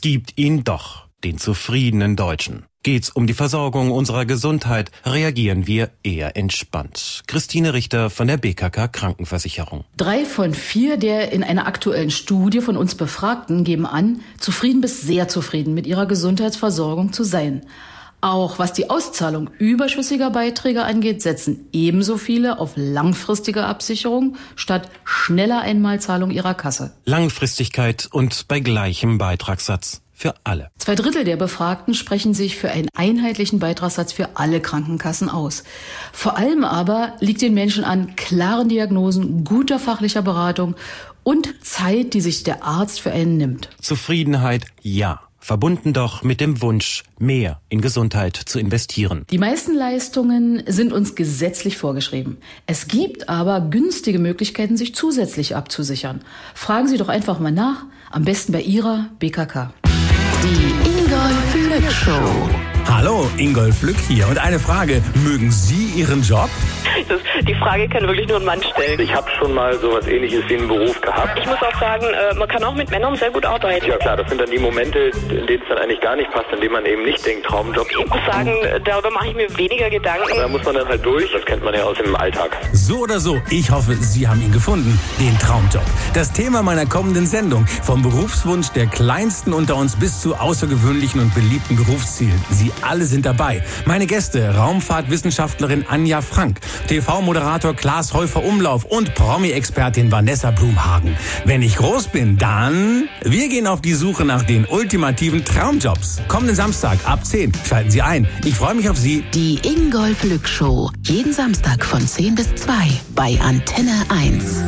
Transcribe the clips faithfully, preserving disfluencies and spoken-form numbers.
gibt ihn doch, den zufriedenen Deutschen. Geht's um die Versorgung unserer Gesundheit, reagieren wir eher entspannt. Christine Richter von der B K K Krankenversicherung. Drei von vier der in einer aktuellen Studie von uns Befragten geben an, zufrieden bis sehr zufrieden mit ihrer Gesundheitsversorgung zu sein. Auch was die Auszahlung überschüssiger Beiträge angeht, setzen ebenso viele auf langfristige Absicherung statt schneller Einmalzahlung ihrer Kasse. Langfristigkeit und bei gleichem Beitragssatz für alle. Zwei Drittel der Befragten sprechen sich für einen einheitlichen Beitragssatz für alle Krankenkassen aus. Vor allem aber liegt den Menschen an klaren Diagnosen, guter fachlicher Beratung und Zeit, die sich der Arzt für einen nimmt. Zufriedenheit, ja. Verbunden doch mit dem Wunsch, mehr in Gesundheit zu investieren. Die meisten Leistungen sind uns gesetzlich vorgeschrieben. Es gibt aber günstige Möglichkeiten, sich zusätzlich abzusichern. Fragen Sie doch einfach mal nach, am besten bei Ihrer B K K. Die Ingolf Lück Show. Hallo, Ingolf Lück hier. Und eine Frage, mögen Sie Ihren Job? Das, die Frage kann wirklich nur ein Mann stellen. Ich habe schon mal sowas Ähnliches wie einen Beruf gehabt. Ich muss auch sagen, äh, man kann auch mit Männern sehr gut arbeiten. Ja klar, das sind dann die Momente, in denen es dann eigentlich gar nicht passt, in denen man eben nicht denkt, Traumjob. Ich muss sagen, darüber mache ich mir weniger Gedanken. Da muss man dann halt durch, das kennt man ja aus dem Alltag. So oder so, ich hoffe, Sie haben ihn gefunden, den Traumjob. Das Thema meiner kommenden Sendung, vom Berufswunsch der Kleinsten unter uns bis zu außergewöhnlichen und beliebten Berufszielen. Sie alle sind dabei. Meine Gäste, Raumfahrtwissenschaftlerin Anja Frank, T V-Moderator Klaas Häufer-Umlauf und Promi-Expertin Vanessa Blumhagen. Wenn ich groß bin, dann... Wir gehen auf die Suche nach den ultimativen Traumjobs. Kommenden Samstag ab zehn. Schalten Sie ein. Ich freue mich auf Sie. Die Ingolf Lück Show. Jeden Samstag von zehn bis zwei bei Antenne eins.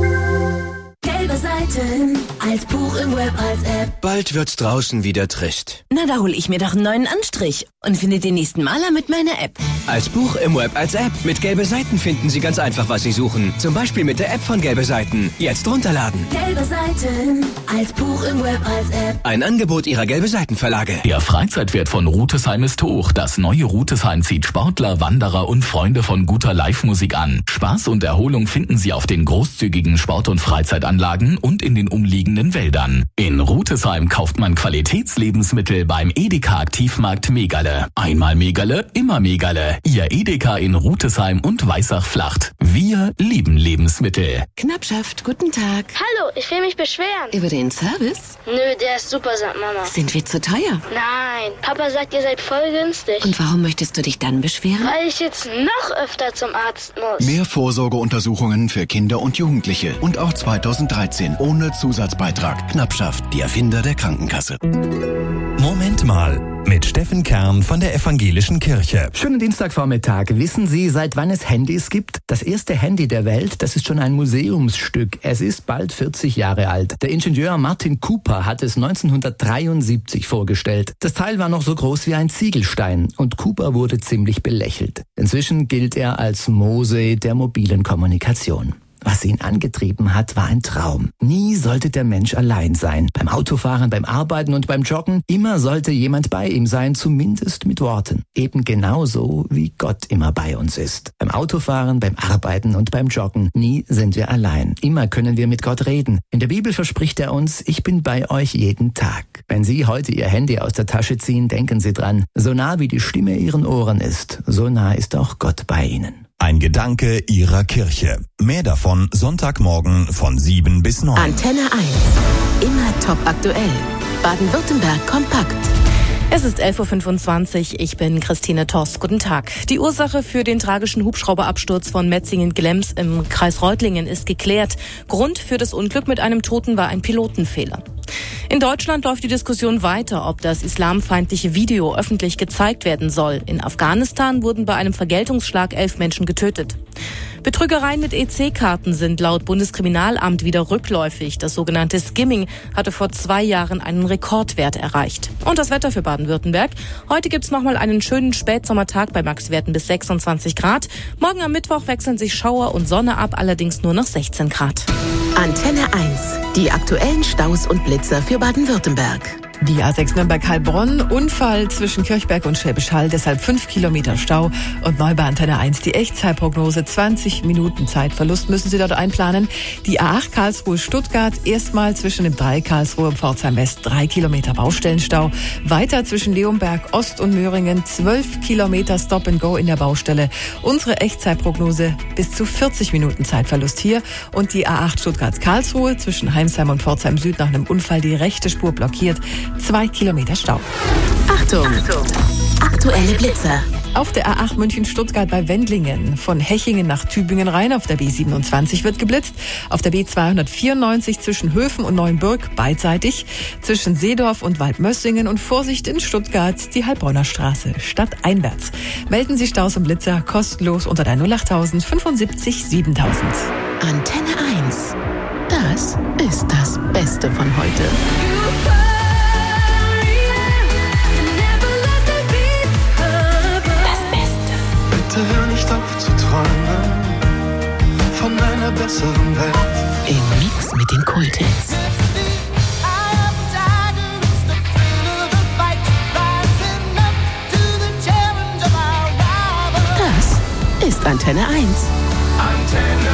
Gelbe Seiten, als Buch im Web, als App. Bald wird's draußen wieder trist. Na, da hol ich mir doch einen neuen Anstrich und finde den nächsten Maler mit meiner App. Als Buch im Web, als App. Mit Gelbe Seiten finden Sie ganz einfach, was Sie suchen. Zum Beispiel mit der App von Gelbe Seiten. Jetzt runterladen. Gelbe Seiten, als Buch im Web, als App. Ein Angebot Ihrer Gelbe Seiten Verlage. Der Freizeitwert von Rutesheim ist hoch. Das neue Rutesheim zieht Sportler, Wanderer und Freunde von guter Live-Musik an. Spaß und Erholung finden Sie auf den großzügigen Sport- und Freizeitanlagen und in den umliegenden Wäldern. In Rutesheim kauft man Qualitätslebensmittel beim Edeka Aktivmarkt Megalle. Einmal Megalle, immer Megalle. Ihr Edeka in Rutesheim und Weißach-Flacht. Wir lieben Lebensmittel. Knappschaft, guten Tag. Hallo, ich will mich beschweren. Über den Service? Nö, der ist super, sagt Mama. Sind wir zu teuer? Nein, Papa sagt, ihr seid voll günstig. Und warum möchtest du dich dann beschweren? Weil ich jetzt noch öfter zum Arzt muss. Mehr Vorsorgeuntersuchungen für Kinder und Jugendliche. Und auch zweitausenddreizehn ohne Zusatzbeitrag. Knappschaft, die Erfinder der Krankenkasse. Moment mal. Mit Steffen Kern von der Evangelischen Kirche. Schönen Dienstagvormittag. Wissen Sie, seit wann es Handys gibt? Das erste Handy der Welt, das ist schon ein Museumsstück. Es ist bald vierzig Jahre alt. Der Ingenieur Martin Cooper hat es neunzehnhundertdreiundsiebzig vorgestellt. Das Teil war noch so groß wie ein Ziegelstein und Cooper wurde ziemlich belächelt. Inzwischen gilt er als Mose der mobilen Kommunikation. Was ihn angetrieben hat, war ein Traum. Nie sollte der Mensch allein sein. Beim Autofahren, beim Arbeiten und beim Joggen, immer sollte jemand bei ihm sein, zumindest mit Worten. Eben genauso, wie Gott immer bei uns ist. Beim Autofahren, beim Arbeiten und beim Joggen, nie sind wir allein. Immer können wir mit Gott reden. In der Bibel verspricht er uns, ich bin bei euch jeden Tag. Wenn Sie heute Ihr Handy aus der Tasche ziehen, denken Sie dran, so nah wie die Stimme Ihren Ohren ist, so nah ist auch Gott bei Ihnen. Ein Gedanke Ihrer Kirche. Mehr davon Sonntagmorgen von sieben bis neun. Antenne eins. Immer top aktuell. Baden-Württemberg kompakt. Es ist elf Uhr fünfundzwanzig, ich bin Christine Toss. Guten Tag. Die Ursache für den tragischen Hubschrauberabsturz von Metzingen-Glems im Kreis Reutlingen ist geklärt. Grund für das Unglück mit einem Toten war ein Pilotenfehler. In Deutschland läuft die Diskussion weiter, ob das islamfeindliche Video öffentlich gezeigt werden soll. In Afghanistan wurden bei einem Vergeltungsschlag elf Menschen getötet. Betrügereien mit E C-Karten sind laut Bundeskriminalamt wieder rückläufig. Das sogenannte Skimming hatte vor zwei Jahren einen Rekordwert erreicht. Und das Wetter für Baden-Württemberg. Heute gibt's nochmal einen schönen Spätsommertag bei Maxwerten bis sechsundzwanzig Grad. Morgen am Mittwoch wechseln sich Schauer und Sonne ab, allerdings nur noch sechzehn Grad. Antenne eins. Die aktuellen Staus und Blitzer für Baden-Württemberg. Die A sechs Nürnberg-Heilbronn, Unfall zwischen Kirchberg und Schwäbisch Hall, deshalb fünf Kilometer Stau. Und neu bei Antenne eins die Echtzeitprognose, zwanzig Minuten Zeitverlust müssen Sie dort einplanen. Die A acht Karlsruhe-Stuttgart, erstmal zwischen dem Dreieck Karlsruhe und Pforzheim West, drei Kilometer Baustellenstau. Weiter zwischen Leonberg Ost und Möhringen, zwölf Kilometer Stop and Go in der Baustelle. Unsere Echtzeitprognose, bis zu vierzig Minuten Zeitverlust hier. Und die A acht Stuttgart-Karlsruhe, zwischen Heimsheim und Pforzheim Süd nach einem Unfall die rechte Spur blockiert. Zwei Kilometer Stau. Achtung! Achtung. Aktuelle Blitzer. Auf der A acht München-Stuttgart bei Wendlingen. Von Hechingen nach Tübingen rein auf der B siebenundzwanzig wird geblitzt. Auf der B zweihundertvierundneunzig zwischen Höfen und Neuenburg beidseitig. Zwischen Seedorf und Waldmössingen und Vorsicht in Stuttgart die Heilbronner Straße stadteinwärts. Melden Sie Staus und Blitzer kostenlos unter der null acht fünfundsiebzig siebentausend. Antenne eins. Das ist das Beste von heute. Bitte hör nicht auf zu träumen von einer besseren Welt. Im Mix mit den Kulthits. Das ist Antenne eins. Antenne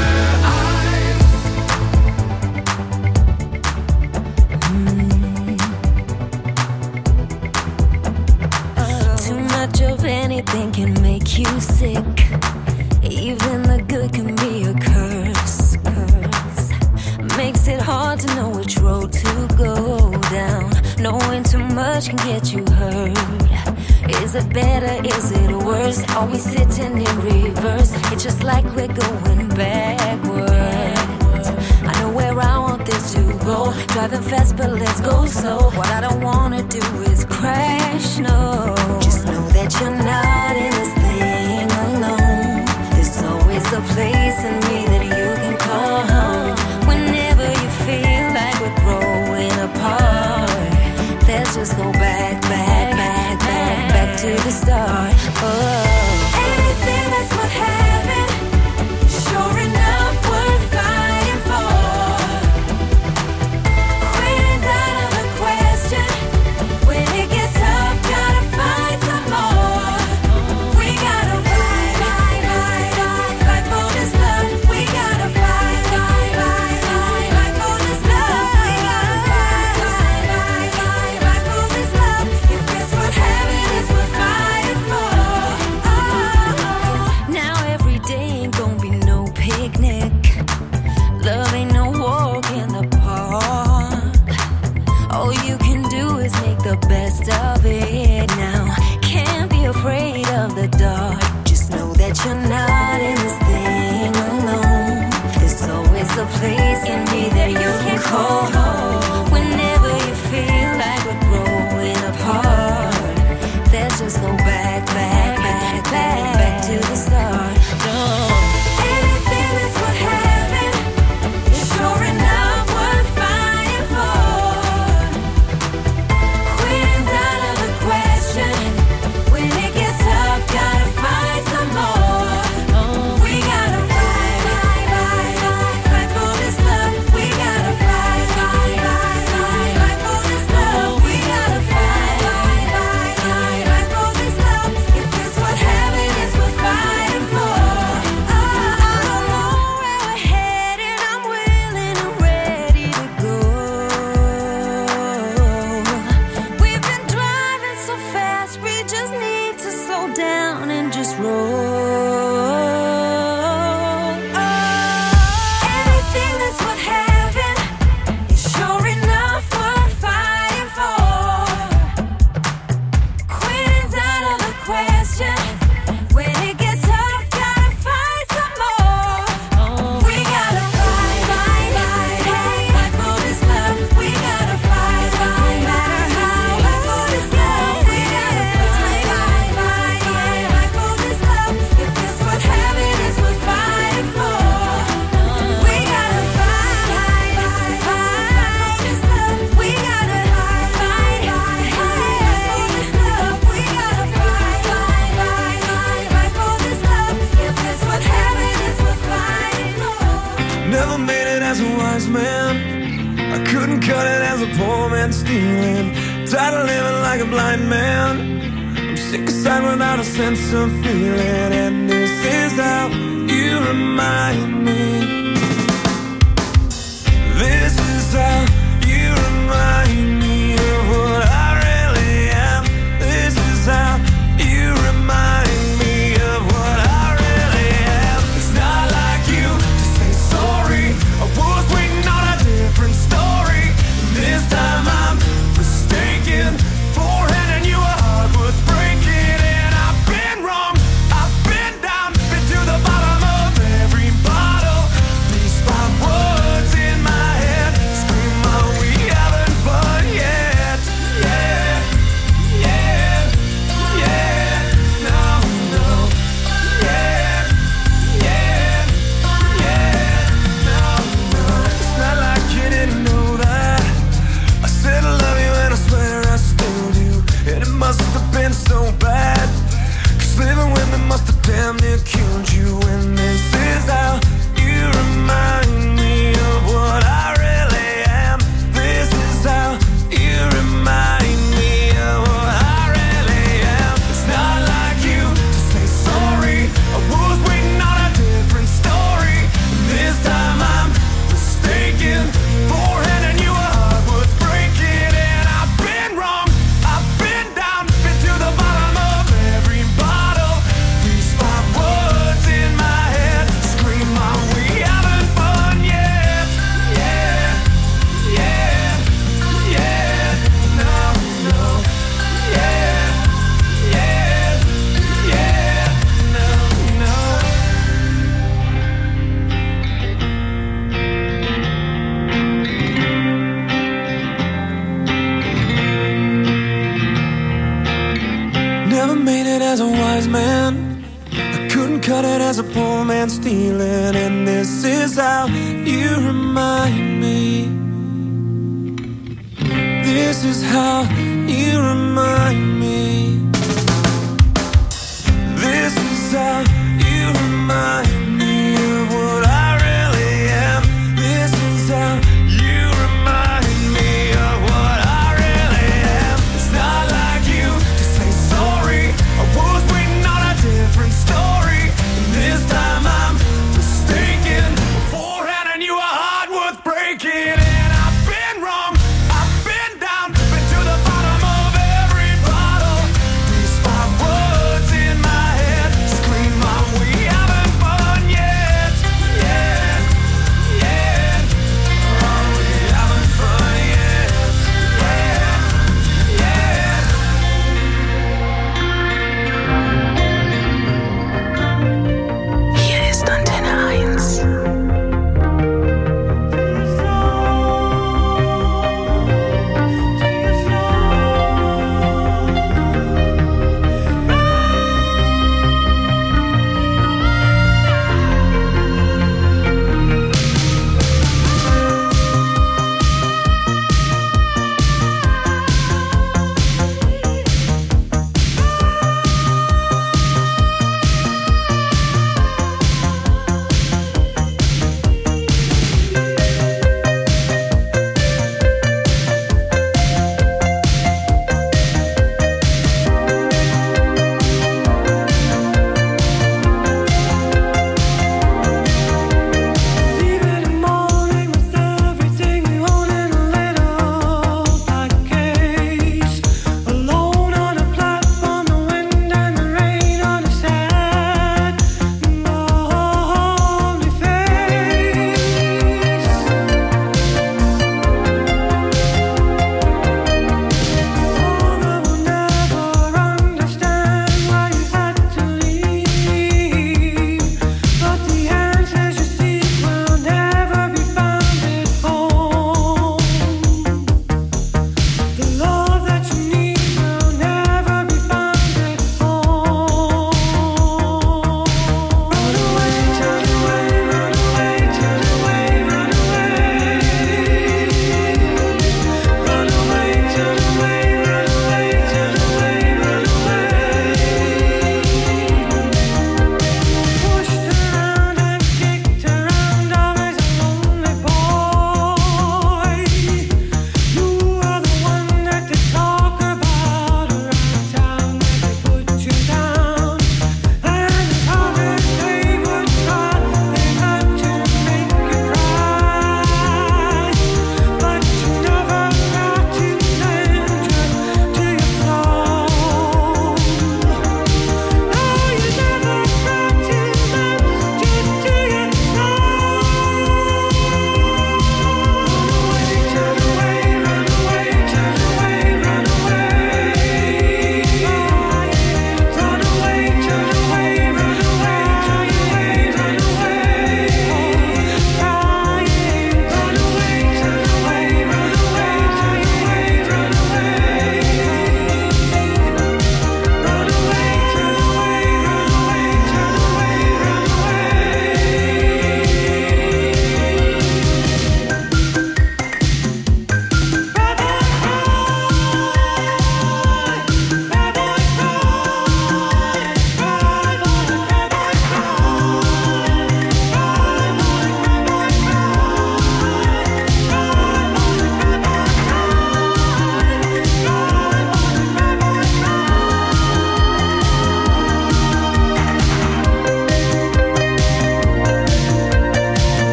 Anything can make you sick. Even the good can be a curse. curse. Makes it hard to know which road to go down. Knowing too much can get you hurt. Is it better? Is it worse? Are we sitting in reverse? It's just like we're going backwards. I know where I want this to go. Driving fast, but let's go slow. What I don't wanna do is crash, no. Just know that you're not in this thing alone. There's always a place in me that you can call home. Whenever you feel like we're growing apart, let's just go back, back, back, back, back to the start. Oh. Anything that's worth having, sure enough worth fighting for. Quitting's out of the question. When it gets tough, gotta find some more. We gotta fight, fight, fight, fight, fight for this love. We gotta fight, fight, fight, fight, fight for this love. We gotta fight, fight, fight, fight, fight for this love. If it's worth having, it's worth fighting for. Oh, now every day ain't gonna be no picnic. Love ain't no walk in the park. All you can do is make the best of it now. Can't be afraid of the dark. Just know that you're not in this thing alone. There's always a place in me that you can call home. Whenever you feel like we're growing apart, let's just go back, back, back, back, back to the start. No. Anything that's worth having is sure enough worth fighting for. Quitting's out of the question. When it gets tough, gotta fight some more. We gotta fight, fight, fight, fight, fight for this love. We gotta fight, fight, fight, fight, fight for this love. We gotta fight, fight, fight, fight, fight for this love. If it's worth having, it's worth fighting for. Oh, I don't know where we're headed. I'm willing and ready to go. We've been driving so fast, we just need to slow down and just roll. Anything that's worth having is sure enough worth fighting for. Quitting's out of the question. When it gets tough, gotta fight some more. We gotta fight, fight, fight, fight, fight for this love. We gotta fight, fight, no matter how. Fight for this love. We gotta fight, fight, fight, fight, fight for this love. If it's worth having, it's worth fighting for. We gotta fight, fight, fight, fight, fight for this love. We gotta fight, fight, fight, fight, fight for this love. We gotta fight, fight, fight, fight, fight for this love. If it's worth having, it's worth fighting for. Never made it as a wise man. I couldn't cut it as a poor man stealing. tired of living like a blind man. I'm sick aside without a sense of feeling, and this is how you remind me. This is how you remind me of what I really am. This is how you remind me of what I really am. It's not like you to say sorry. I was waiting on a different story. This time I'm mistaken for handing you a heart worth breaking. And I've been wrong, I've been down, been to the bottom of every bottle. These five words in my head scream out, we haven't fun yet. Yeah, yeah, yeah, no, no. Yeah, yeah, yeah, no, no. It's not like you didn't know that I said I love you and I swear I still do. And it must have been so bad, 'cause living with me must have damn near killed you. And this is how you remind me of what I really am. This is how you remind me of what I really am. It's not like you to say sorry. I was waiting on a different story. This time I'm mistaken for handing you a heart worth breaking. And I've been wrong, I've been down, been to the bottom of every bottle. These five words in my head scream out, we haven't fun yet. Yeah, yeah, yeah, no, no. Yeah, yeah, yeah, no, no. Never made it as a wise man. I couldn't cut it as a poor man stealing. And this is how you remind me. This is how you remind me. This is how you remind me of what I really am. This is how you remind me of what I really am. It's not like you to say sorry. I was waiting on a different story. And this time I'm mistaken for handing you a heart worth breaking. And I've been wrong, I've been down, been to the bottom of every bottle.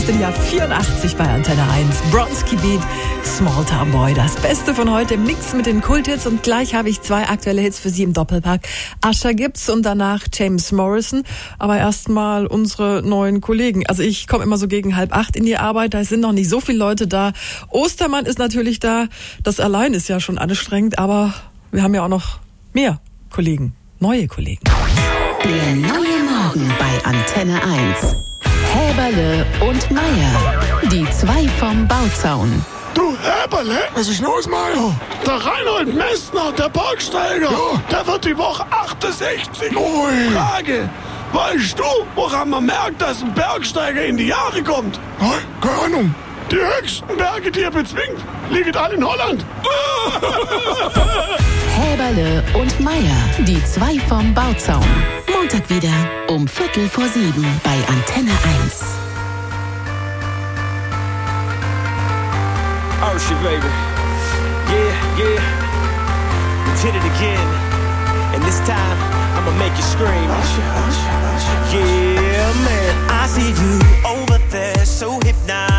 aus dem Jahr vierundachtzig bei Antenne eins. Bronski Beat, Small Town Boy. Das Beste von heute, Mix mit den Kulthits. Und gleich habe ich zwei aktuelle Hits für Sie im Doppelpack. Usher gibt's und danach James Morrison. Aber erstmal unsere neuen Kollegen. Also ich komme immer so gegen halb acht in die Arbeit. Da sind noch nicht so viele Leute da. Ostermann ist natürlich da. Das allein ist ja schon anstrengend. Aber wir haben ja auch noch mehr Kollegen. Neue Kollegen. Der neue Morgen bei Antenne eins. Häberle und Meier, die zwei vom Bauzaun. Du Häberle, was ist los, Meier? Der Reinhold Messner, der Bergsteiger, ja. Der wird die Woche achtundsechzig. Ui. Frage, weißt du, woran man merkt, dass ein Bergsteiger in die Jahre kommt? Nein, keine Ahnung. Die höchsten Berge, die er bezwingt, liegen alle in Holland. Häberle und Meier, die zwei vom Bauzaun. Montag wieder um Viertel vor sieben bei Antenne eins. Oh shit, baby. Yeah, yeah. We did it again. And this time, I'ma make you scream. Oh shit, oh shit, oh shit. Yeah, man. I see you over there, so hypnotized.